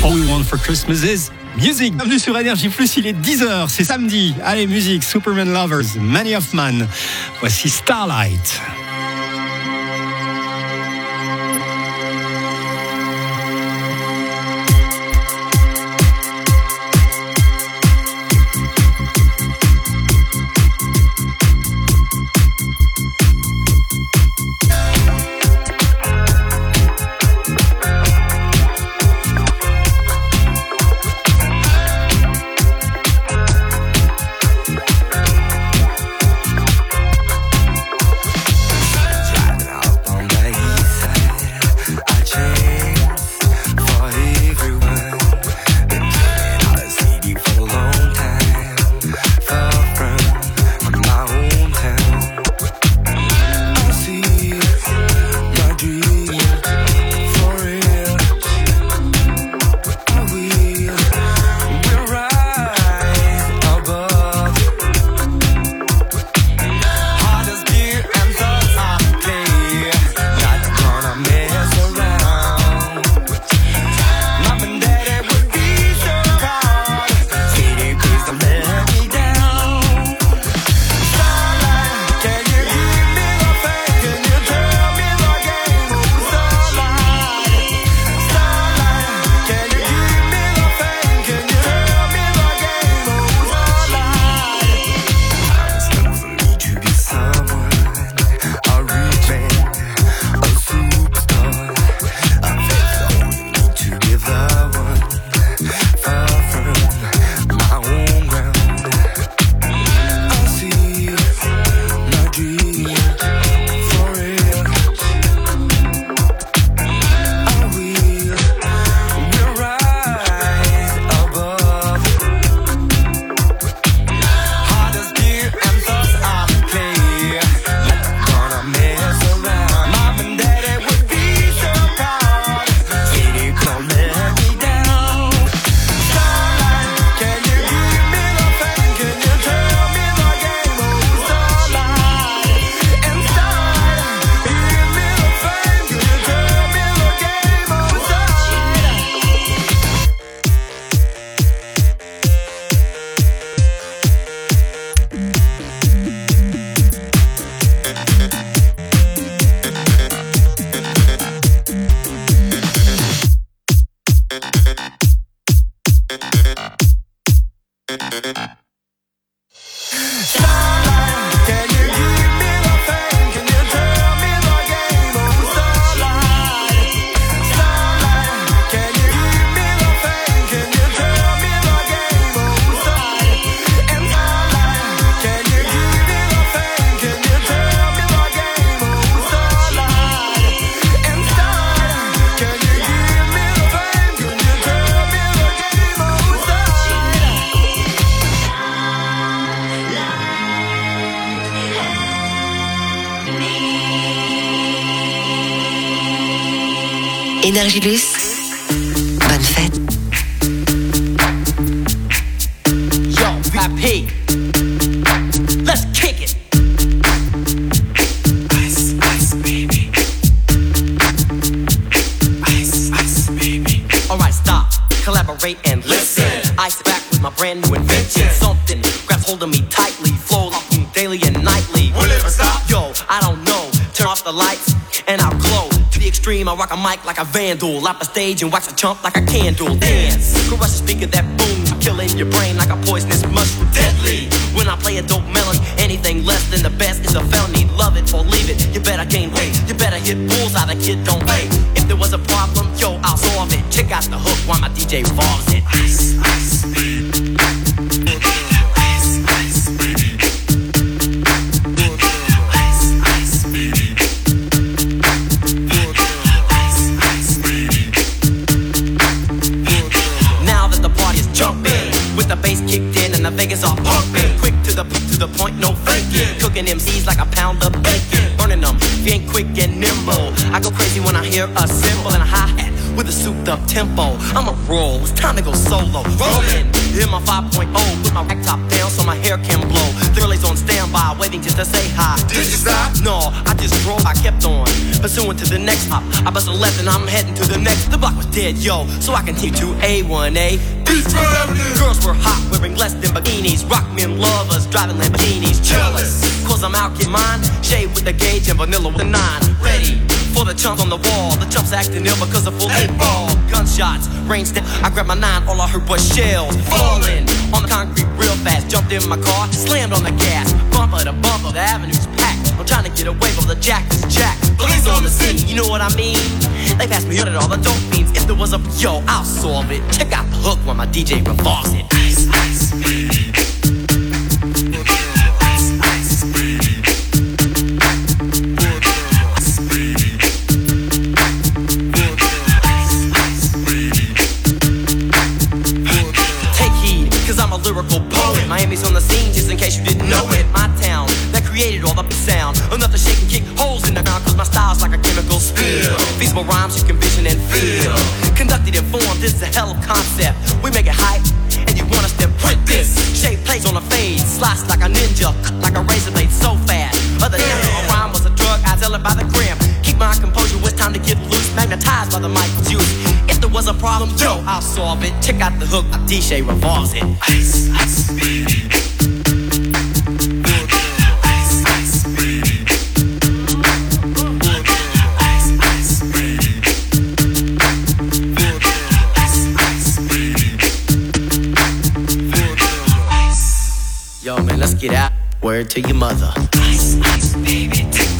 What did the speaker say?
All we want for Christmas is music. Bienvenue sur Énergie Plus, il est 10h, c'est samedi. Allez, musique, Superman Lovers, Many of Man. Voici Starlight. Énergie Plus, bonne fête. Yo, VIP, let's kick it. Ice, ice, baby. Ice, ice, baby. Alright, stop, collaborate and listen. Ice back with my brand new invention. Something grabs hold of me tightly, flow like daily and nightly. Will it ever stop? Yo, I don't know. Turn off the lights and I'll glow. To the extreme, I rock a mic like a vandal. Lap a stage and wax a chump like a candle. Dance, crush a speaker that boom, killing your brain like a poisonous mushroom. Deadly, when I play a dope melody, anything less than the best is a felony. Love it or leave it, you better gain weight. You better hit bullseye, the kid don't play. If there was a problem, yo, I'll solve it. Check out the hook while my DJ revolves it. Ice, ice, Vegas all pumping, quick to the point, no faking. Cooking MCs like a pound of bacon, burning them. If you ain't quick and nimble, I go crazy when I hear a cymbal and a hi-hat. with a souped up tempo. I'm a roll, it's time to go solo. Rollin', hit my 5.0, put my rack top down so my hair can blow. The girl is on standby, waiting just to say hi. Did you stop? No, I just drove, I kept on pursuing to the next hop. I bust a left and I'm heading to the next. The block was dead, yo, so I continued to A1A. Girls were hot, wearing less than bikinis. Rock men lovers, driving Lamborghinis. Jealous, cause I'm out getting mine. Shade with the gauge and vanilla with the 9. Ready for the chumps on the wall. The chumps acting ill because of full 8-ball. Gunshots, rain step. I grabbed my 9, all I heard was shells falling on the concrete real fast. Jumped in my car, slammed on the gas. Bumper to bumper, the avenue's packed. I'm trying to get away from the jack is jacked. Police on the scene, you know what I mean? They passed me at all the dope fiends. If there was a yo, I'll solve it. Check out the hook when my DJ revolves it. Ice, ice, baby. Lyrical poet, Miami's on the scene, just in case you didn't know it. My town that created all the sound, enough to shake and kick holes in the ground. Cause my style's like a chemical spill. Feasible rhymes you can vision and feel. Conducted and formed, this is a hell of concept. We make it hype, and you want us to print this. Shape plays on a fade, slice like a ninja, cut like a razor blade so fast. Other than a rhyme was a drug, I tell it by the gram. Keep my composure, it's time to get loose. Magnetized by the mic's use. If there was a problem, yo, I'll solve it. Check out the hook, my DJ revolves it. Ice, ice, baby. Ice, ice, baby. Ice, ice, baby. Ice, ice, baby. Yo, man, let's get out. Word to your mother. Ice, ice, baby.